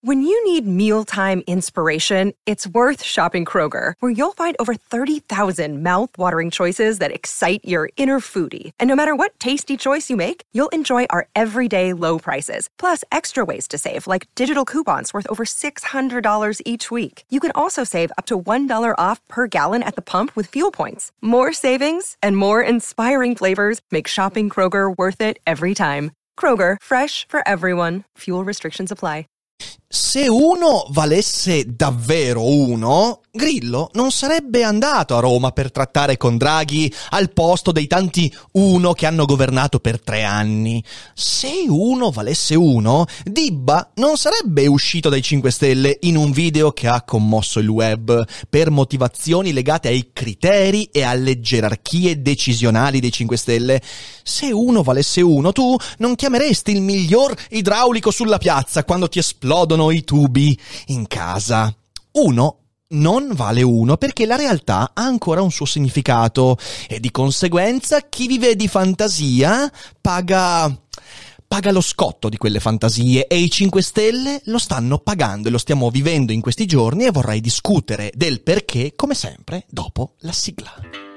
When you need mealtime inspiration, it's worth shopping Kroger, where you'll find over 30,000 mouth-watering choices that excite your inner foodie. And no matter what tasty choice you make, you'll enjoy our everyday low prices, plus extra ways to save, like digital coupons worth over $600 each week. You can also save up to $1 off per gallon at the pump with fuel points. More savings and more inspiring flavors make shopping Kroger worth it every time. Kroger, fresh for everyone. Fuel restrictions apply. Se uno valesse davvero uno, Grillo non sarebbe andato a Roma per trattare con Draghi al posto dei tanti uno che hanno governato per 3 anni. Se uno valesse uno, Dibba non sarebbe uscito dai 5 Stelle in un video che ha commosso il web per motivazioni legate ai criteri e alle gerarchie decisionali dei 5 Stelle. Se uno valesse uno, tu non chiameresti il miglior idraulico sulla piazza quando ti esplodono i tubi in casa. Uno non vale uno perché la realtà ha ancora un suo significato e di conseguenza chi vive di fantasia paga lo scotto di quelle fantasie e i 5 Stelle lo stanno pagando e lo stiamo vivendo in questi giorni e vorrei discutere del perché, come sempre, dopo la sigla.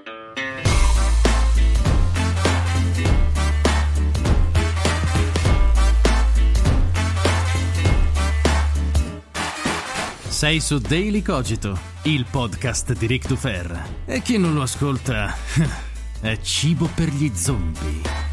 Sei su Daily Cogito, il podcast di Rick Dufer. E chi non lo ascolta è cibo per gli zombie.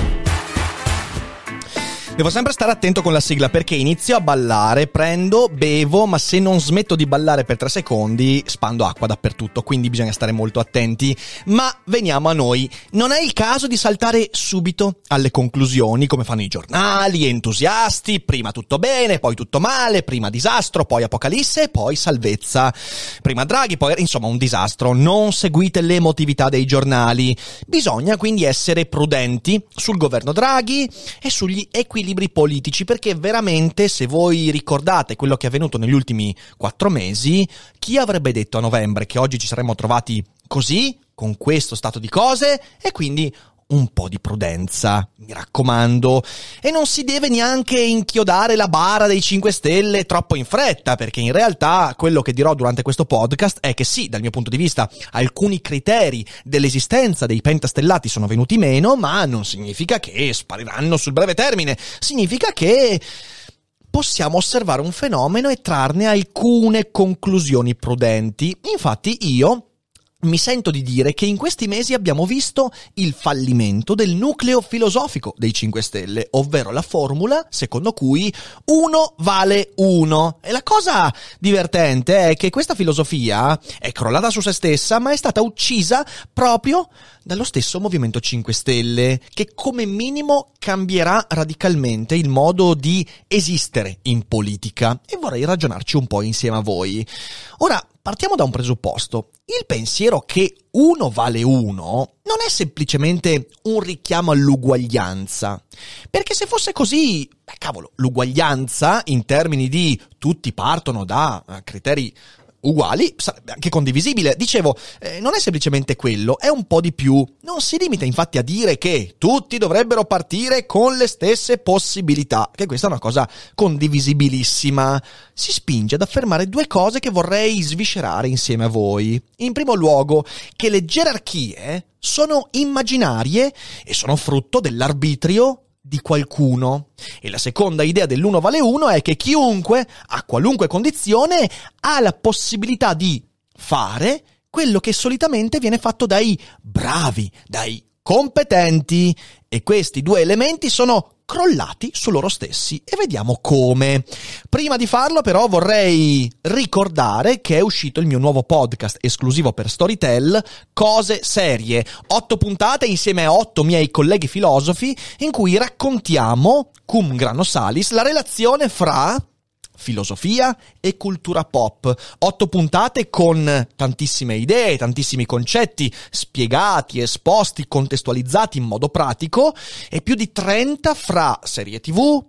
Devo sempre stare attento con la sigla perché inizio a ballare, prendo, bevo, ma se non smetto di ballare per 3 secondi spando acqua dappertutto, quindi bisogna stare molto attenti. Ma veniamo a noi. Non è il caso di saltare subito alle conclusioni come fanno i giornali entusiasti, prima tutto bene, poi tutto male, prima disastro, poi apocalisse, poi salvezza. Prima Draghi, poi insomma un disastro. Non seguite l'emotività dei giornali. Bisogna quindi essere prudenti sul governo Draghi e sugli equilibri politici, perché veramente, se voi ricordate quello che è avvenuto negli ultimi 4 mesi, chi avrebbe detto a novembre che oggi ci saremmo trovati così, con questo stato di cose? E quindi un po' di prudenza, mi raccomando, e non si deve neanche inchiodare la bara dei 5 Stelle troppo in fretta, perché in realtà quello che dirò durante questo podcast è che sì, dal mio punto di vista alcuni criteri dell'esistenza dei pentastellati sono venuti meno, ma non significa che spariranno sul breve termine, significa che possiamo osservare un fenomeno e trarne alcune conclusioni prudenti. Infatti io mi sento di dire che in questi mesi abbiamo visto il fallimento del nucleo filosofico dei 5 Stelle, ovvero la formula secondo cui uno vale uno. E la cosa divertente è che questa filosofia è crollata su se stessa, ma è stata uccisa proprio dallo stesso Movimento 5 Stelle, che come minimo cambierà radicalmente il modo di esistere in politica. E vorrei ragionarci un po' insieme a voi. Ora, partiamo da un presupposto. Il pensiero che uno vale uno non è semplicemente un richiamo all'uguaglianza. Perché se fosse così, cavolo, l'uguaglianza in termini di tutti partono da criteri uguali sarebbe anche condivisibile. Dicevo, non è semplicemente quello, è un po' di più. Non si limita infatti a dire che tutti dovrebbero partire con le stesse possibilità, che questa è una cosa condivisibilissima. Si spinge ad affermare 2 cose che vorrei sviscerare insieme a voi. In primo luogo, che le gerarchie sono immaginarie e sono frutto dell'arbitrio di qualcuno. E la seconda idea dell'uno vale uno è che chiunque, a qualunque condizione, ha la possibilità di fare quello che solitamente viene fatto dai bravi, dai competenti. E questi 2 elementi sono crollati su loro stessi e vediamo come. Prima di farlo però vorrei ricordare che è uscito il mio nuovo podcast esclusivo per Storytel, Cose Serie, 8 puntate insieme a 8 miei colleghi filosofi in cui raccontiamo, cum grano salis, la relazione fra filosofia e cultura pop. 8 puntate con tantissime idee, tantissimi concetti spiegati, esposti, contestualizzati in modo pratico, e più di 30 fra serie TV,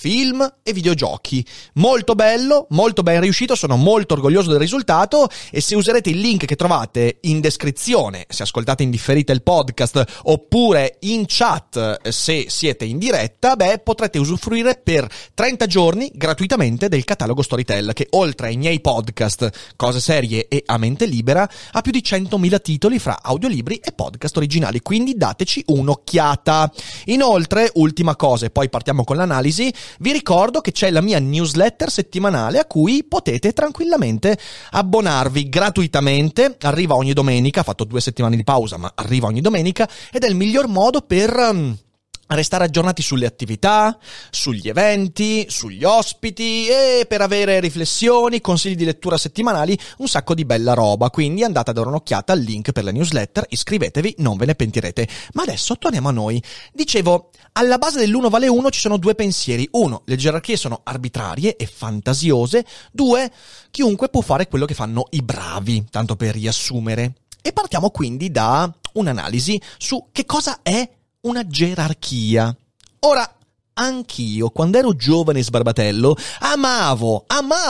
film e videogiochi. Molto bello, molto ben riuscito, sono molto orgoglioso del risultato e se userete il link che trovate in descrizione, se ascoltate in differita il podcast, oppure in chat se siete in diretta, potrete usufruire per 30 giorni gratuitamente del catalogo Storytel, che oltre ai miei podcast, cose serie e a mente libera, ha più di 100.000 titoli fra audiolibri e podcast originali, quindi dateci un'occhiata. Inoltre, ultima cosa e poi partiamo con l'analisi, vi ricordo che c'è la mia newsletter settimanale a cui potete tranquillamente abbonarvi gratuitamente, arriva ogni domenica, ha fatto 2 settimane di pausa ma arriva ogni domenica ed è il miglior modo per restare aggiornati sulle attività, sugli eventi, sugli ospiti e per avere riflessioni, consigli di lettura settimanali, un sacco di bella roba. Quindi andate a dare un'occhiata al link per la newsletter, iscrivetevi, non ve ne pentirete. Ma adesso torniamo a noi. Dicevo, alla base dell'1 vale 1 ci sono 2 pensieri. 1, le gerarchie sono arbitrarie e fantasiose. 2, chiunque può fare quello che fanno i bravi, tanto per riassumere. E partiamo quindi da un'analisi su che cosa è una gerarchia. Ora, anch'io, quando ero giovane e sbarbatello, amavo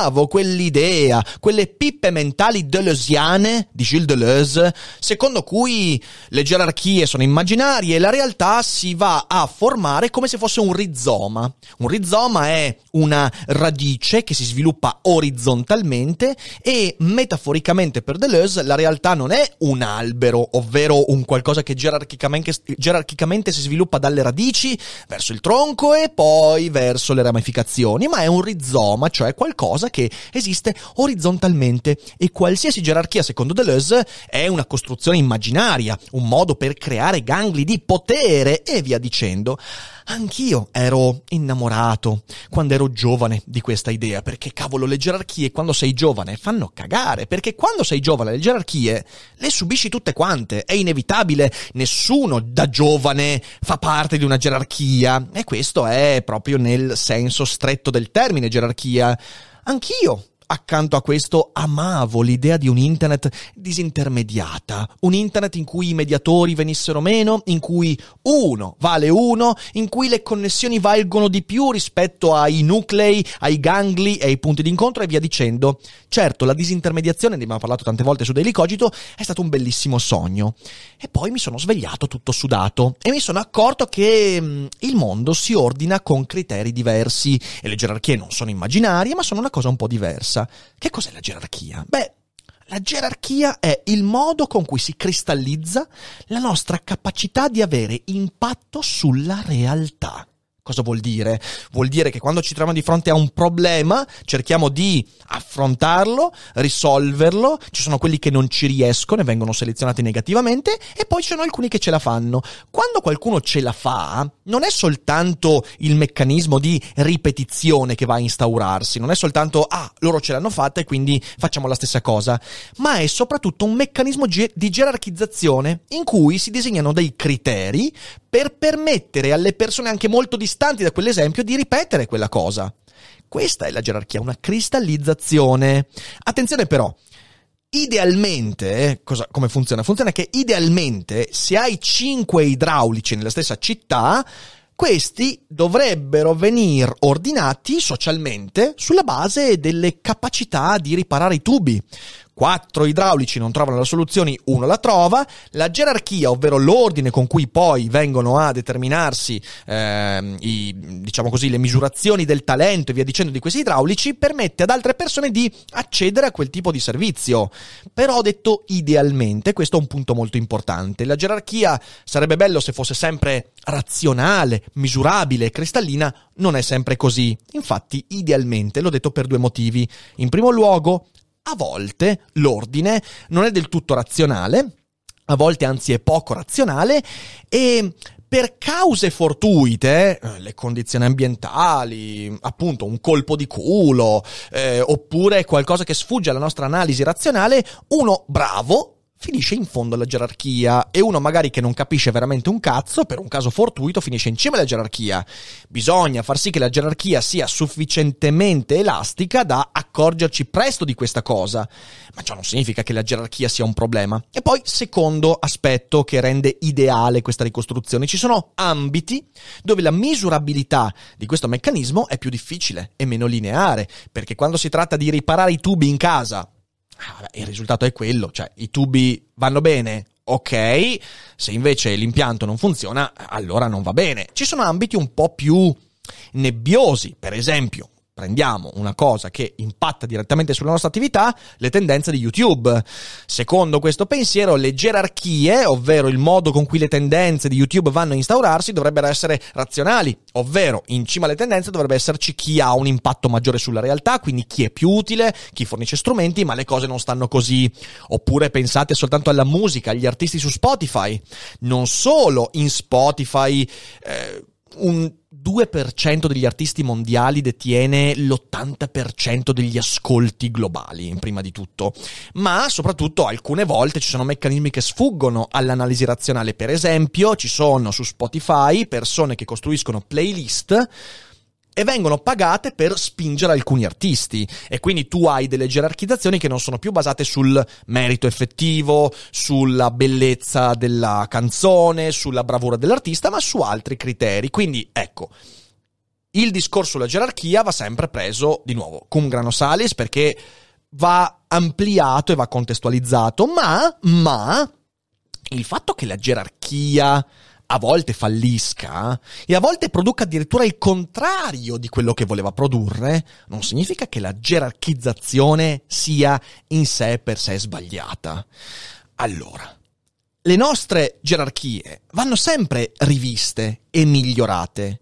quell'idea, quelle pippe mentali deleuziane di Gilles Deleuze, secondo cui le gerarchie sono immaginarie e la realtà si va a formare come se fosse un rizoma. Un rizoma è una radice che si sviluppa orizzontalmente e metaforicamente per Deleuze la realtà non è un albero, ovvero un qualcosa che gerarchicamente si sviluppa dalle radici verso il tronco e poi verso le ramificazioni, ma è un rizoma, cioè qualcosa che esiste orizzontalmente, e qualsiasi gerarchia secondo Deleuze è una costruzione immaginaria, un modo per creare gangli di potere e via dicendo. Anch'io ero innamorato quando ero giovane di questa idea, perché cavolo, le gerarchie quando sei giovane fanno cagare, perché quando sei giovane le gerarchie le subisci tutte quante, è inevitabile, nessuno da giovane fa parte di una gerarchia, e questo è proprio nel senso stretto del termine gerarchia. Anch'io accanto a questo amavo l'idea di un internet disintermediata, un internet in cui i mediatori venissero meno, in cui 1 vale 1, in cui le connessioni valgono di più rispetto ai nuclei, ai gangli e ai punti di incontro e via dicendo. Certo, la disintermediazione, ne abbiamo parlato tante volte su Daily Cogito, è stato un bellissimo sogno. E poi mi sono svegliato tutto sudato e mi sono accorto che il mondo si ordina con criteri diversi e le gerarchie non sono immaginarie, ma sono una cosa un po' diversa. Che cos'è la gerarchia? La gerarchia è il modo con cui si cristallizza la nostra capacità di avere impatto sulla realtà. Cosa vuol dire? Vuol dire che quando ci troviamo di fronte a un problema cerchiamo di affrontarlo, risolverlo, ci sono quelli che non ci riescono e vengono selezionati negativamente e poi ci sono alcuni che ce la fanno. Quando qualcuno ce la fa, non è soltanto il meccanismo di ripetizione che va a instaurarsi, non è soltanto loro ce l'hanno fatta e quindi facciamo la stessa cosa, ma è soprattutto un meccanismo di gerarchizzazione in cui si disegnano dei criteri per permettere alle persone anche molto distanti da quell'esempio di ripetere quella cosa. Questa è la gerarchia, una cristallizzazione. Attenzione però, idealmente, come funziona? Funziona che idealmente se hai 5 idraulici nella stessa città, questi dovrebbero venir ordinati socialmente sulla base delle capacità di riparare i tubi. 4 idraulici non trovano le soluzioni, 1 la trova. La gerarchia, ovvero l'ordine con cui poi vengono a determinarsi diciamo così, le misurazioni del talento e via dicendo di questi idraulici, permette ad altre persone di accedere a quel tipo di servizio. Però ho detto idealmente, questo è un punto molto importante. La gerarchia sarebbe bello se fosse sempre razionale, misurabile, cristallina, non è sempre così. Infatti, idealmente, l'ho detto per 2 motivi. In primo luogo, a volte l'ordine non è del tutto razionale, a volte anzi è poco razionale e per cause fortuite, le condizioni ambientali, appunto un colpo di culo, oppure qualcosa che sfugge alla nostra analisi razionale, uno bravo finisce in fondo alla gerarchia e uno magari che non capisce veramente un cazzo, per un caso fortuito, finisce in cima alla gerarchia. Bisogna far sì che la gerarchia sia sufficientemente elastica da accorgerci presto di questa cosa, ma ciò non significa che la gerarchia sia un problema. E poi, secondo aspetto che rende ideale questa ricostruzione, ci sono ambiti dove la misurabilità di questo meccanismo è più difficile e meno lineare, perché quando si tratta di riparare i tubi in casa, il risultato è quello, cioè i tubi vanno bene, ok, se invece l'impianto non funziona, allora non va bene. Ci sono ambiti un po' più nebbiosi, per esempio, prendiamo una cosa che impatta direttamente sulla nostra attività, le tendenze di YouTube. Secondo questo pensiero, le gerarchie, ovvero il modo con cui le tendenze di YouTube vanno a instaurarsi, dovrebbero essere razionali, ovvero in cima alle tendenze dovrebbe esserci chi ha un impatto maggiore sulla realtà, quindi chi è più utile, chi fornisce strumenti, ma le cose non stanno così. Oppure pensate soltanto alla musica, agli artisti su Spotify. Non solo in Spotify un 2% degli artisti mondiali detiene l'80% degli ascolti globali, prima di tutto. Ma soprattutto alcune volte ci sono meccanismi che sfuggono all'analisi razionale. Per esempio, ci sono su Spotify persone che costruiscono playlist e vengono pagate per spingere alcuni artisti, e quindi tu hai delle gerarchizzazioni che non sono più basate sul merito effettivo, sulla bellezza della canzone, sulla bravura dell'artista, ma su altri criteri. Quindi ecco, il discorso sulla gerarchia va sempre preso di nuovo cum grano salis, perché va ampliato e va contestualizzato, ma il fatto che la gerarchia a volte fallisca e a volte produca addirittura il contrario di quello che voleva produrre, non significa che la gerarchizzazione sia in sé per sé sbagliata. Allora, le nostre gerarchie vanno sempre riviste e migliorate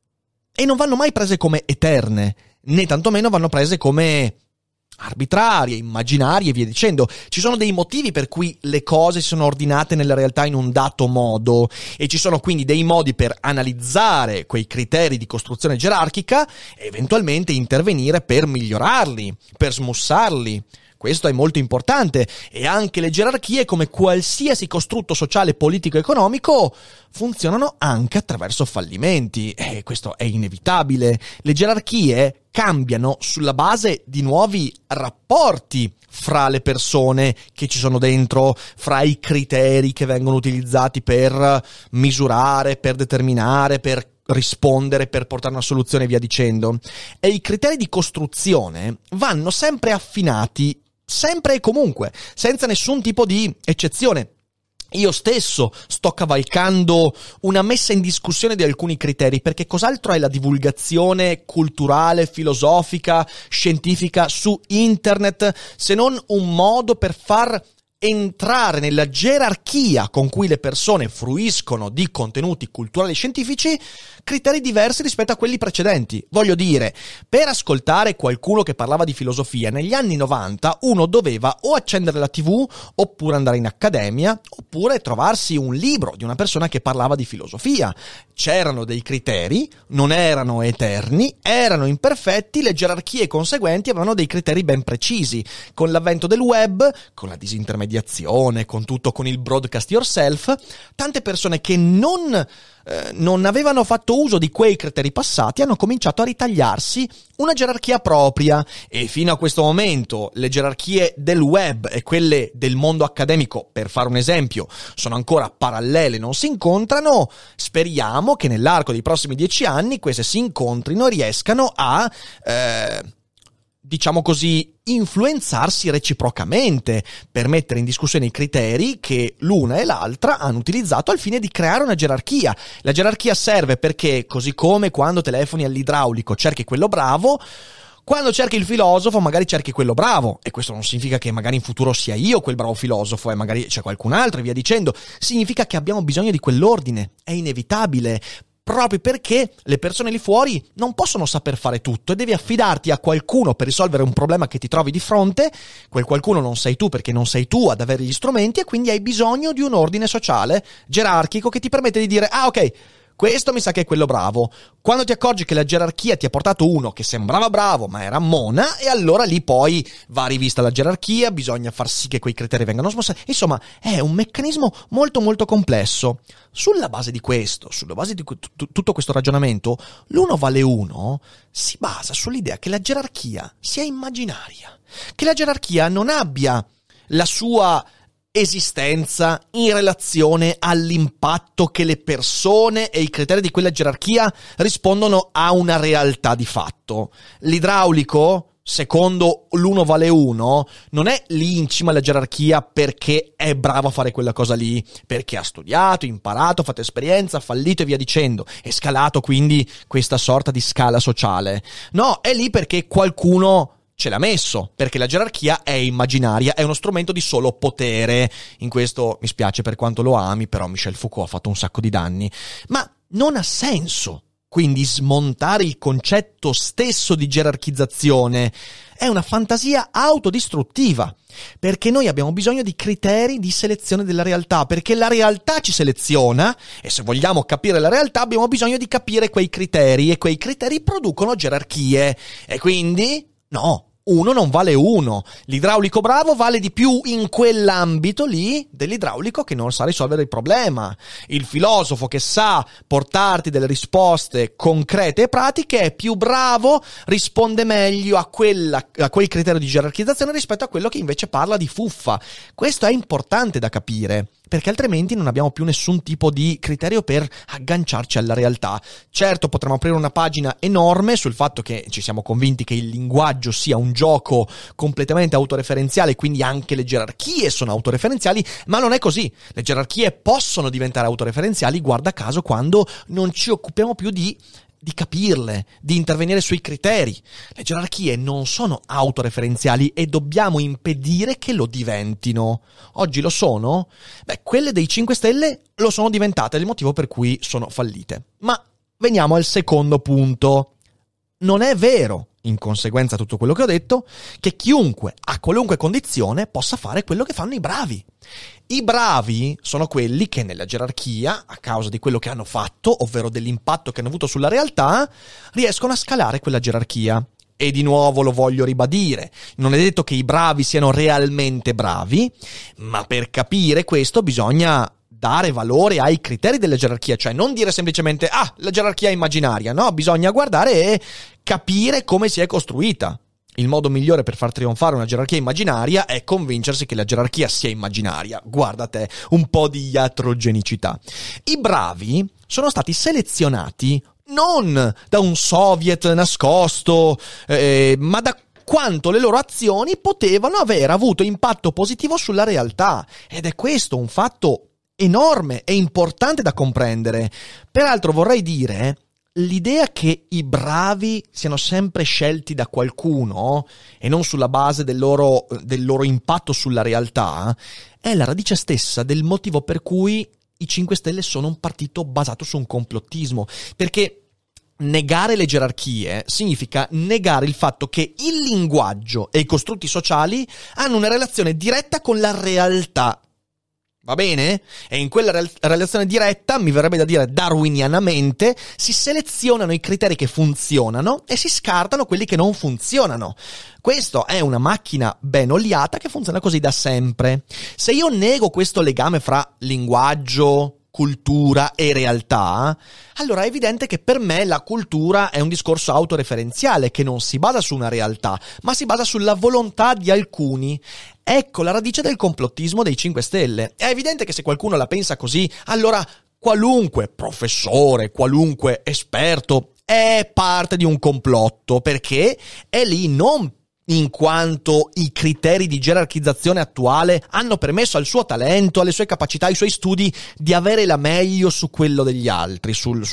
e non vanno mai prese come eterne, né tantomeno vanno prese come arbitrarie, immaginarie e via dicendo. Ci sono dei motivi per cui le cose si sono ordinate nella realtà in un dato modo, e ci sono quindi dei modi per analizzare quei criteri di costruzione gerarchica e eventualmente intervenire per migliorarli, per smussarli. Questo è molto importante, e anche le gerarchie, come qualsiasi costrutto sociale, politico e economico, funzionano anche attraverso fallimenti, e questo è inevitabile. Le gerarchie cambiano sulla base di nuovi rapporti fra le persone che ci sono dentro, fra i criteri che vengono utilizzati per misurare, per determinare, per rispondere, per portare una soluzione e via dicendo. E i criteri di costruzione vanno sempre affinati, sempre e comunque, senza nessun tipo di eccezione. Io stesso sto cavalcando una messa in discussione di alcuni criteri, perché cos'altro è la divulgazione culturale, filosofica, scientifica su internet se non un modo per far entrare nella gerarchia con cui le persone fruiscono di contenuti culturali e scientifici criteri diversi rispetto a quelli precedenti. Voglio dire, per ascoltare qualcuno che parlava di filosofia negli anni 90 uno doveva o accendere la TV, oppure andare in accademia, oppure trovarsi un libro di una persona che parlava di filosofia. C'erano dei criteri, non erano eterni, erano imperfetti, le gerarchie conseguenti avevano dei criteri ben precisi. Con l'avvento del web, con la disintermediazione, con tutto, con il broadcast yourself, tante persone che non avevano fatto uso di quei criteri passati hanno cominciato a ritagliarsi una gerarchia propria, e fino a questo momento le gerarchie del web e quelle del mondo accademico, per fare un esempio, sono ancora parallele, non si incontrano. Speriamo che nell'arco dei prossimi 10 anni queste si incontrino e riescano a diciamo così, influenzarsi reciprocamente per mettere in discussione i criteri che l'una e l'altra hanno utilizzato al fine di creare una gerarchia. La gerarchia serve perché, così come quando telefoni all'idraulico cerchi quello bravo, quando cerchi il filosofo magari cerchi quello bravo, e questo non significa che magari in futuro sia io quel bravo filosofo e magari c'è qualcun altro e via dicendo. Significa che abbiamo bisogno di quell'ordine, è inevitabile, proprio perché le persone lì fuori non possono saper fare tutto e devi affidarti a qualcuno per risolvere un problema che ti trovi di fronte. Quel qualcuno non sei tu, perché non sei tu ad avere gli strumenti, e quindi hai bisogno di un ordine sociale gerarchico che ti permette di dire: ah, ok, questo mi sa che è quello bravo. Quando ti accorgi che la gerarchia ti ha portato uno che sembrava bravo ma era mona, e allora lì poi va rivista la gerarchia, bisogna far sì che quei criteri vengano smossati. Insomma, è un meccanismo molto molto complesso. Sulla base di questo, sulla base di tutto questo ragionamento, l'uno vale uno si basa sull'idea che la gerarchia sia immaginaria, che la gerarchia non abbia la sua esistenza in relazione all'impatto che le persone e i criteri di quella gerarchia rispondono a una realtà di fatto. L'idraulico, secondo l'uno vale uno, non è lì in cima alla gerarchia perché è bravo a fare quella cosa lì, perché ha studiato, imparato, fatto esperienza, fallito e via dicendo, e scalato quindi questa sorta di scala sociale. No, è lì perché qualcuno ce l'ha messo, perché la gerarchia è immaginaria, è uno strumento di solo potere. In questo mi spiace per quanto lo ami, però Michel Foucault ha fatto un sacco di danni. Ma non ha senso quindi smontare il concetto stesso di gerarchizzazione. È una fantasia autodistruttiva, perché noi abbiamo bisogno di criteri di selezione della realtà, perché la realtà ci seleziona, e se vogliamo capire la realtà abbiamo bisogno di capire quei criteri, e quei criteri producono gerarchie, e quindi no, uno non vale uno. L'idraulico bravo vale di più in quell'ambito lì dell'idraulico che non sa risolvere il problema. Il filosofo che sa portarti delle risposte concrete e pratiche è più bravo, risponde meglio a quel criterio di gerarchizzazione rispetto a quello che invece parla di fuffa. Questo è importante da capire, perché altrimenti non abbiamo più nessun tipo di criterio per agganciarci alla realtà. Certo, potremmo aprire una pagina enorme sul fatto che ci siamo convinti che il linguaggio sia un gioco completamente autoreferenziale, quindi anche le gerarchie sono autoreferenziali, ma non è così. Le gerarchie possono diventare autoreferenziali, guarda caso, quando non ci occupiamo più di capirle, di intervenire sui criteri. Le gerarchie non sono autoreferenziali e dobbiamo impedire che lo diventino. Oggi lo sono? Beh, quelle dei 5 Stelle lo sono diventate, è il motivo per cui sono fallite. Ma veniamo al secondo punto. Non è vero, in conseguenza di tutto quello che ho detto, che chiunque, a qualunque condizione, possa fare quello che fanno i bravi. I bravi sono quelli che nella gerarchia, a causa di quello che hanno fatto, ovvero dell'impatto che hanno avuto sulla realtà, riescono a scalare quella gerarchia. E di nuovo lo voglio ribadire, non è detto che i bravi siano realmente bravi, ma per capire questo bisogna dare valore ai criteri della gerarchia, cioè non dire semplicemente la gerarchia è immaginaria, no, bisogna guardare e capire come si è costruita. Il modo migliore per far trionfare una gerarchia immaginaria è convincersi che la gerarchia sia immaginaria. Guarda te, un po' di iatrogenicità. I bravi sono stati selezionati non da un soviet nascosto, ma da quanto le loro azioni potevano aver avuto impatto positivo sulla realtà. Ed è questo un fatto enorme e importante da comprendere. Peraltro vorrei dire, l'idea che i bravi siano sempre scelti da qualcuno e non sulla base del loro impatto sulla realtà è la radice stessa del motivo per cui i 5 Stelle sono un partito basato su un complottismo, perché negare le gerarchie significa negare il fatto che il linguaggio e i costrutti sociali hanno una relazione diretta con la realtà. Va bene? E in quella relazione diretta, mi verrebbe da dire darwinianamente, si selezionano i criteri che funzionano e si scartano quelli che non funzionano. Questo è una macchina ben oliata che funziona così da sempre. Se io nego questo legame fra linguaggio, cultura e realtà, allora è evidente che per me la cultura è un discorso autoreferenziale che non si basa su una realtà, ma si basa sulla volontà di alcuni. Ecco la radice del complottismo dei 5 Stelle. È evidente che se qualcuno la pensa così, allora qualunque professore, qualunque esperto è parte di un complotto, perché è lì non in quanto i criteri di gerarchizzazione attuale hanno permesso al suo talento, alle sue capacità, ai suoi studi di avere la meglio su quello degli altri,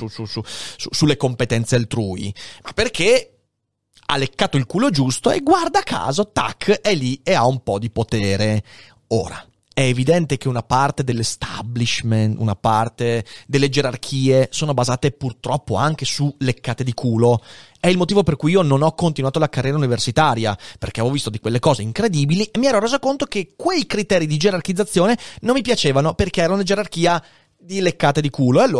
sulle competenze altrui, ma perché ha leccato il culo giusto e guarda caso, tac, è lì e ha un po' di potere. Ora, è evidente che una parte dell'establishment, una parte delle gerarchie sono basate purtroppo anche su leccate di culo. È il motivo per cui io non ho continuato la carriera universitaria, perché avevo visto di quelle cose incredibili e mi ero reso conto che quei criteri di gerarchizzazione non mi piacevano perché erano una gerarchia di leccate di culo, e allora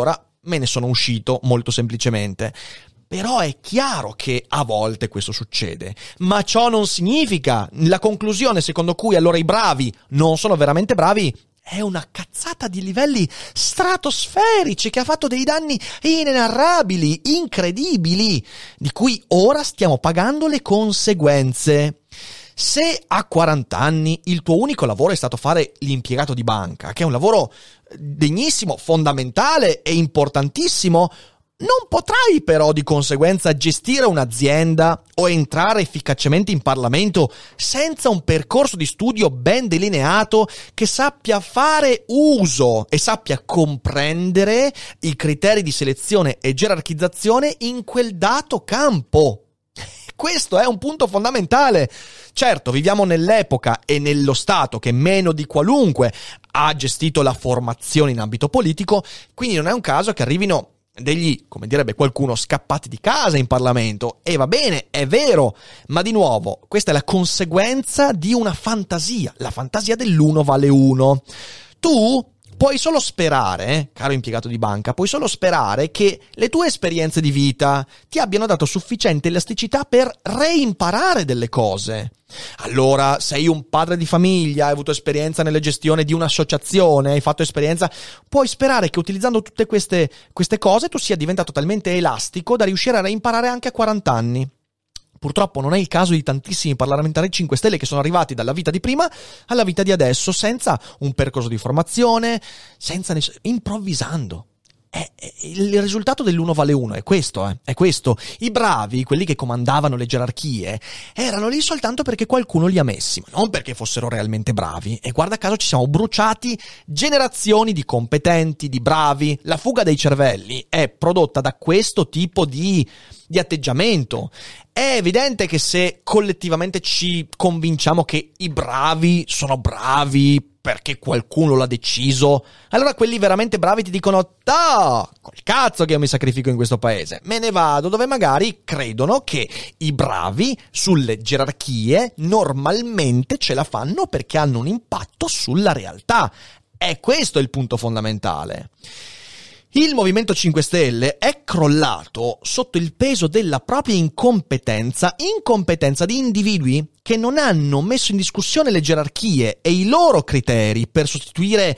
me ne sono uscito molto semplicemente. Però è chiaro che a volte questo succede, ma ciò non significa la conclusione secondo cui allora i bravi non sono veramente bravi. È una cazzata di livelli stratosferici che ha fatto dei danni inenarrabili, incredibili, di cui ora stiamo pagando le conseguenze. Se a 40 anni il tuo unico lavoro è stato fare l'impiegato di banca, che è un lavoro degnissimo, fondamentale e importantissimo, non potrai però di conseguenza gestire un'azienda o entrare efficacemente in Parlamento senza un percorso di studio ben delineato che sappia fare uso e sappia comprendere i criteri di selezione e gerarchizzazione in quel dato campo. Questo è un punto fondamentale. Certo, viviamo nell'epoca e nello Stato che meno di qualunque ha gestito la formazione in ambito politico, quindi non è un caso che arrivino degli, come direbbe qualcuno, scappati di casa in Parlamento. E va bene, è vero, ma di nuovo, questa è la conseguenza di una fantasia, la fantasia dell'uno vale uno. Tu puoi solo sperare, caro impiegato di banca, puoi solo sperare che le tue esperienze di vita ti abbiano dato sufficiente elasticità per reimparare delle cose. Allora, sei un padre di famiglia, hai avuto esperienza nella gestione di un'associazione, hai fatto esperienza, puoi sperare che utilizzando tutte queste cose tu sia diventato talmente elastico da riuscire a reimparare anche a 40 anni. Purtroppo non è il caso di tantissimi parlamentari 5 Stelle che sono arrivati dalla vita di prima alla vita di adesso senza un percorso di formazione, improvvisando. Il risultato dell'uno vale uno, è questo. I bravi, quelli che comandavano le gerarchie, erano lì soltanto perché qualcuno li ha messi, ma non perché fossero realmente bravi. E guarda caso ci siamo bruciati generazioni di competenti, di bravi. La fuga dei cervelli è prodotta da questo tipo di atteggiamento. È evidente che se collettivamente ci convinciamo che i bravi sono bravi perché qualcuno l'ha deciso, allora quelli veramente bravi ti dicono: col cazzo che io mi sacrifico in questo paese, me ne vado, dove magari credono che i bravi sulle gerarchie normalmente ce la fanno perché hanno un impatto sulla realtà. È questo il punto fondamentale. Il Movimento 5 Stelle è crollato sotto il peso della propria incompetenza di individui che non hanno messo in discussione le gerarchie e i loro criteri per sostituire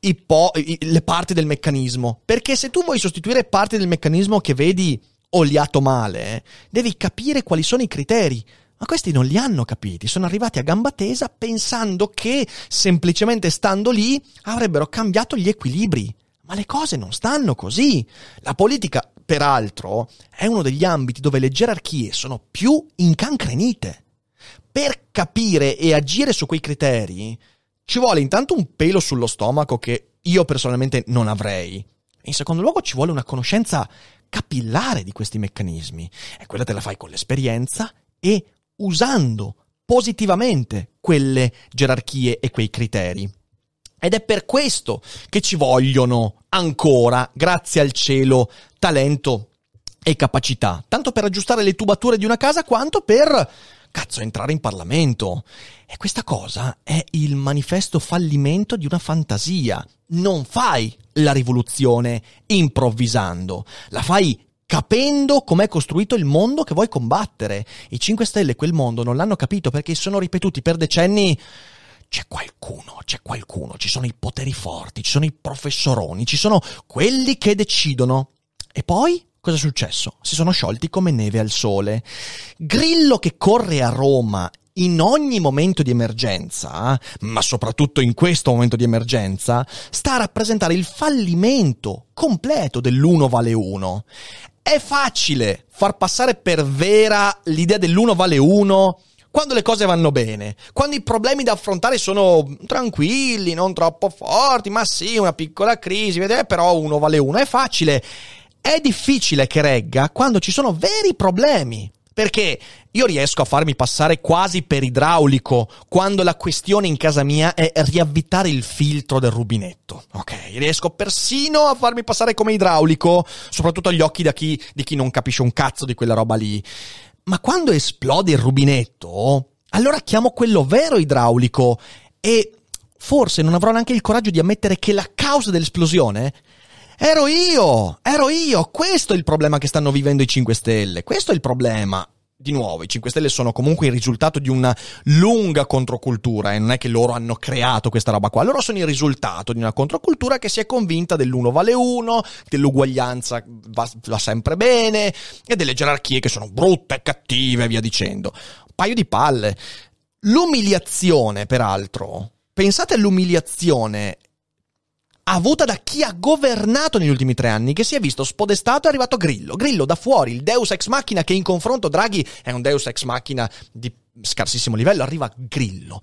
le parti del meccanismo. Perché se tu vuoi sostituire parti del meccanismo che vedi oliato male, devi capire quali sono i criteri. Ma questi non li hanno capiti, sono arrivati a gamba tesa pensando che semplicemente stando lì avrebbero cambiato gli equilibri. Ma le cose non stanno così. La politica, peraltro, è uno degli ambiti dove le gerarchie sono più incancrenite. Per capire e agire su quei criteri ci vuole intanto un pelo sullo stomaco che io personalmente non avrei. E in secondo luogo ci vuole una conoscenza capillare di questi meccanismi. E quella te la fai con l'esperienza e usando positivamente quelle gerarchie e quei criteri. Ed è per questo che ci vogliono ancora, grazie al cielo, talento e capacità. Tanto per aggiustare le tubature di una casa quanto per, entrare in Parlamento. E questa cosa è il manifesto fallimento di una fantasia. Non fai la rivoluzione improvvisando, la fai capendo com'è costruito il mondo che vuoi combattere. I 5 Stelle quel mondo non l'hanno capito perché sono ripetuti per decenni. C'è qualcuno, ci sono i poteri forti, ci sono i professoroni, ci sono quelli che decidono. E poi cosa è successo? Si sono sciolti come neve al sole. Grillo che corre a Roma in ogni momento di emergenza, ma soprattutto in questo momento di emergenza, sta a rappresentare il fallimento completo dell'uno vale uno. È facile far passare per vera l'idea dell'uno vale uno quando le cose vanno bene, quando i problemi da affrontare sono tranquilli, non troppo forti, ma sì, una piccola crisi, però uno vale uno, è facile. È difficile che regga quando ci sono veri problemi, perché io riesco a farmi passare quasi per idraulico quando la questione in casa mia è riavvitare il filtro del rubinetto, ok? Riesco persino a farmi passare come idraulico, soprattutto agli occhi di chi non capisce un cazzo di quella roba lì. Ma quando esplode il rubinetto, allora chiamo quello vero idraulico e forse non avrò neanche il coraggio di ammettere che la causa dell'esplosione Ero io, questo è il problema che stanno vivendo i 5 Stelle, questo è il problema. Di nuovo, i 5 Stelle sono comunque il risultato di una lunga controcultura e non è che loro hanno creato questa roba qua, loro sono il risultato di una controcultura che si è convinta dell'uno vale uno, dell'uguaglianza va sempre bene e delle gerarchie che sono brutte, cattive e via dicendo. Un paio di palle. L'umiliazione, peraltro, pensate all'umiliazione avuta da chi ha governato negli ultimi 3 anni, che si è visto spodestato. È arrivato Grillo da fuori, il Deus ex machina, che in confronto Draghi è un Deus ex machina di scarsissimo livello. Arriva Grillo,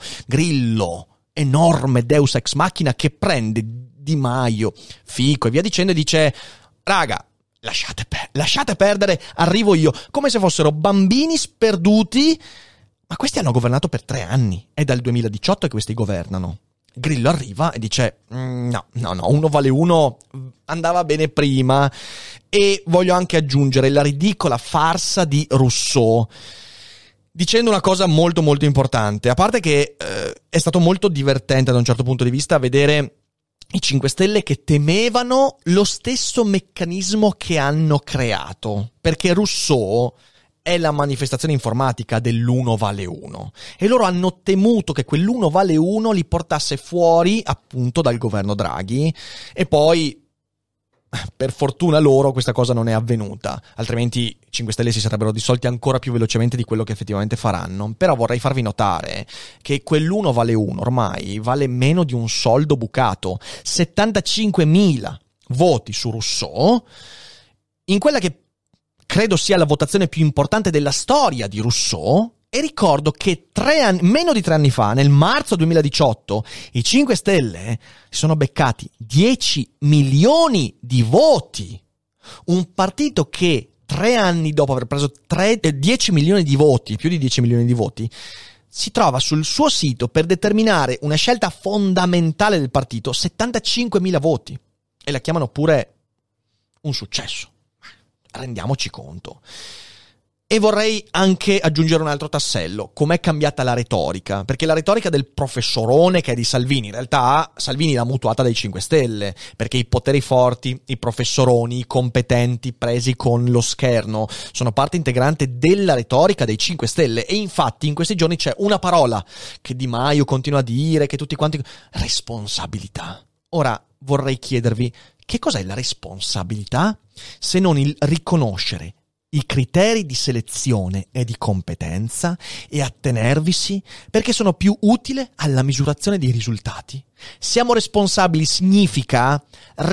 enorme Deus ex machina, che prende Di Maio, Fico e via dicendo e dice: raga, lasciate perdere, arrivo io, come se fossero bambini sperduti. Ma questi hanno governato per 3 anni, è dal 2018 che questi governano. Grillo arriva e dice: no, uno vale uno andava bene prima. E voglio anche aggiungere la ridicola farsa di Rousseau, dicendo una cosa molto molto importante. A parte che è stato molto divertente da un certo punto di vista vedere i 5 Stelle che temevano lo stesso meccanismo che hanno creato, perché Rousseau è la manifestazione informatica dell'uno vale uno e loro hanno temuto che quell'uno vale uno li portasse fuori appunto dal governo Draghi, e poi per fortuna loro questa cosa non è avvenuta, altrimenti i 5 Stelle si sarebbero dissolti ancora più velocemente di quello che effettivamente faranno. Però vorrei farvi notare che quell'uno vale uno ormai vale meno di un soldo bucato, 75.000 voti su Rousseau, in quella che credo sia la votazione più importante della storia di Rousseau. E ricordo che meno di 3 anni fa, nel marzo 2018, i 5 Stelle si sono beccati 10 milioni di voti. Un partito che 3 anni dopo aver preso 10 milioni di voti, più di 10 milioni di voti, si trova sul suo sito per determinare una scelta fondamentale del partito 75.000 voti. E la chiamano pure un successo. Rendiamoci conto. E vorrei anche aggiungere un altro tassello: com'è cambiata la retorica, perché la retorica del professorone che è di Salvini, in realtà Salvini l'ha mutuata dai 5 Stelle, perché i poteri forti, i professoroni, i competenti presi con lo scherno sono parte integrante della retorica dei 5 Stelle. E infatti in questi giorni c'è una parola che Di Maio continua a dire, che tutti quanti: responsabilità. Ora vorrei chiedervi: che cos'è la responsabilità se non il riconoscere i criteri di selezione e di competenza e attenervisi perché sono più utili alla misurazione dei risultati? Siamo responsabili significa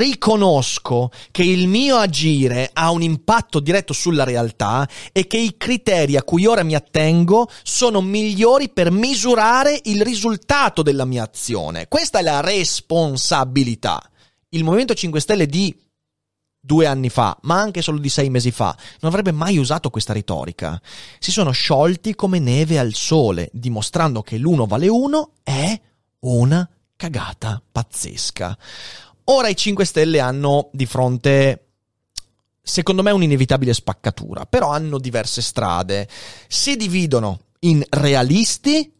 riconosco che il mio agire ha un impatto diretto sulla realtà e che i criteri a cui ora mi attengo sono migliori per misurare il risultato della mia azione. Questa è la responsabilità. Il Movimento 5 Stelle di 2 anni fa, ma anche solo di 6 mesi fa, non avrebbe mai usato questa retorica. Si sono sciolti come neve al sole, dimostrando che l'uno vale uno è una cagata pazzesca. Ora i 5 Stelle hanno di fronte, secondo me, un'inevitabile spaccatura, però hanno diverse strade. Si dividono in realisti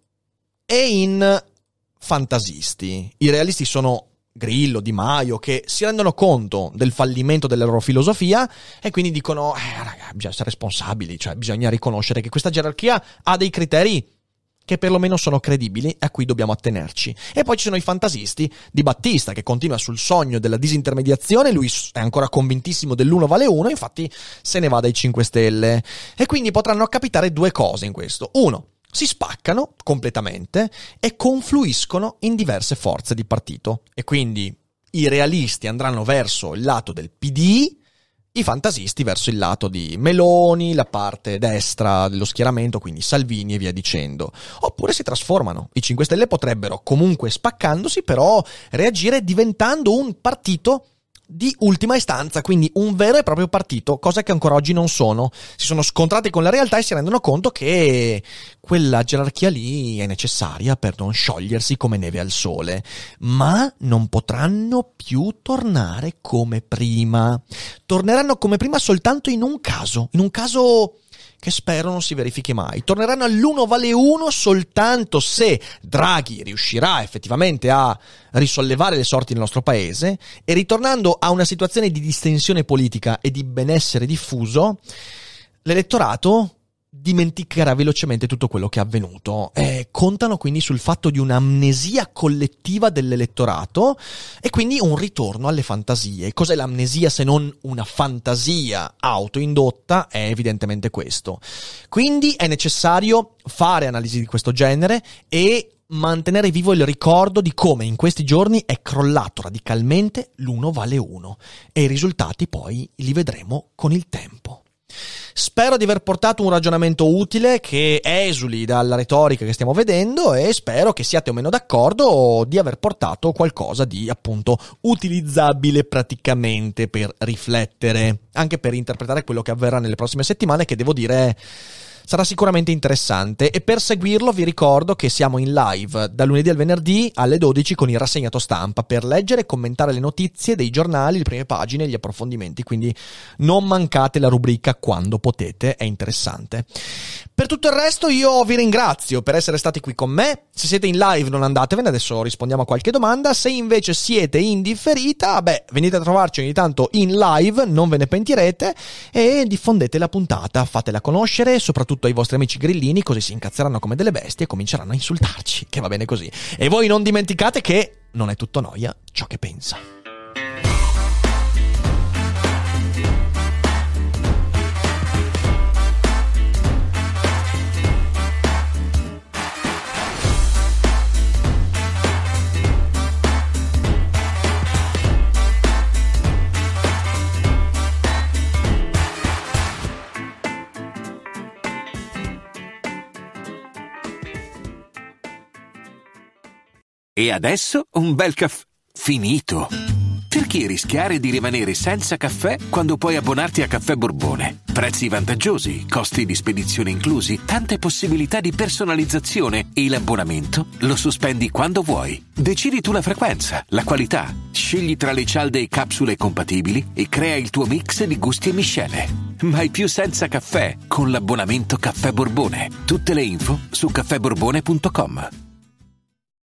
e in fantasisti. I realisti sono Grillo, Di Maio, che si rendono conto del fallimento della loro filosofia e quindi dicono: raga, bisogna essere responsabili, cioè bisogna riconoscere che questa gerarchia ha dei criteri che perlomeno sono credibili e a cui dobbiamo attenerci. E poi ci sono i fantasisti di Battista, che continua sul sogno della disintermediazione, lui è ancora convintissimo dell'uno vale uno, infatti se ne va dai 5 Stelle. E quindi potranno capitare 2 cose in questo. Uno, si spaccano completamente e confluiscono in diverse forze di partito. E quindi i realisti andranno verso il lato del PD, i fantasisti verso il lato di Meloni, la parte destra dello schieramento, quindi Salvini e via dicendo. Oppure si trasformano. I 5 Stelle potrebbero, comunque spaccandosi, però reagire diventando un partito di ultima istanza, quindi un vero e proprio partito, cosa che ancora oggi non sono. Si sono scontrati con la realtà e si rendono conto che quella gerarchia lì è necessaria per non sciogliersi come neve al sole, ma non potranno più tornare come prima. Torneranno come prima soltanto in un caso che spero non si verifichi mai. Torneranno all'1 vale 1 soltanto se Draghi riuscirà effettivamente a risollevare le sorti del nostro paese e, ritornando a una situazione di distensione politica e di benessere diffuso, l'elettorato dimenticherà velocemente tutto quello che è avvenuto. Contano quindi sul fatto di un'amnesia collettiva dell'elettorato e quindi un ritorno alle fantasie. Cos'è l'amnesia se non una fantasia autoindotta? È evidentemente questo. Quindi è necessario fare analisi di questo genere e mantenere vivo il ricordo di come in questi giorni è crollato radicalmente l'1 vale 1 e i risultati poi li vedremo con il tempo. Spero di aver portato un ragionamento utile che esuli dalla retorica che stiamo vedendo e spero che siate o meno d'accordo o di aver portato qualcosa di appunto utilizzabile praticamente per riflettere, anche per interpretare quello che avverrà nelle prossime settimane, che devo dire sarà sicuramente interessante. E per seguirlo vi ricordo che siamo in live da lunedì al venerdì alle 12 con il rassegnato stampa per leggere e commentare le notizie dei giornali, le prime pagine e gli approfondimenti, quindi non mancate la rubrica quando potete, è interessante. Per tutto il resto io vi ringrazio per essere stati qui con me. Se siete in live non andatevene, adesso rispondiamo a qualche domanda. Se invece siete in differita, venite a trovarci ogni tanto in live, non ve ne pentirete, e diffondete la puntata, fatela conoscere soprattutto ai vostri amici grillini, così si incazzeranno come delle bestie e cominceranno a insultarci, che va bene così. E voi non dimenticate che non è tutto noia ciò che pensa. E adesso un bel caffè finito. Perché rischiare di rimanere senza caffè quando puoi abbonarti a Caffè Borbone? Prezzi vantaggiosi, costi di spedizione inclusi, tante possibilità di personalizzazione e l'abbonamento lo sospendi quando vuoi. Decidi tu la frequenza, la qualità, scegli tra le cialde e capsule compatibili e crea il tuo mix di gusti e miscele. Mai più senza caffè con l'abbonamento Caffè Borbone. Tutte le info su caffèborbone.com.